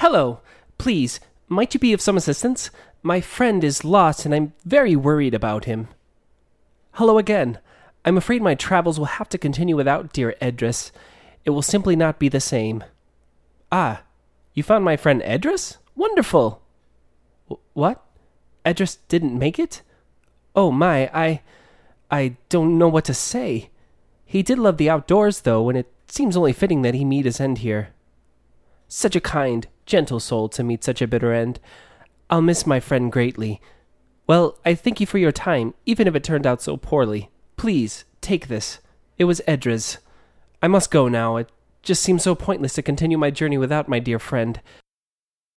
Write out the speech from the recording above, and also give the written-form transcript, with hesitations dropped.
Hello. Please, might you be of some assistance? My friend is lost and I'm very worried about him. Hello again. I'm afraid my travels will have to continue without dear Edris. It will simply not be the same. Ah, you found my friend Edris? Wonderful. What? Edris didn't make it? Oh my, I don't know what to say. He did love the outdoors, though, and it seems only fitting that he meet his end here. Such a kind, gentle soul to meet such a bitter end. I'll miss my friend greatly. Well, I thank you for your time, even if it turned out so poorly. Please, take this. It was Edris. I must go now. It just seems so pointless to continue my journey without my dear friend.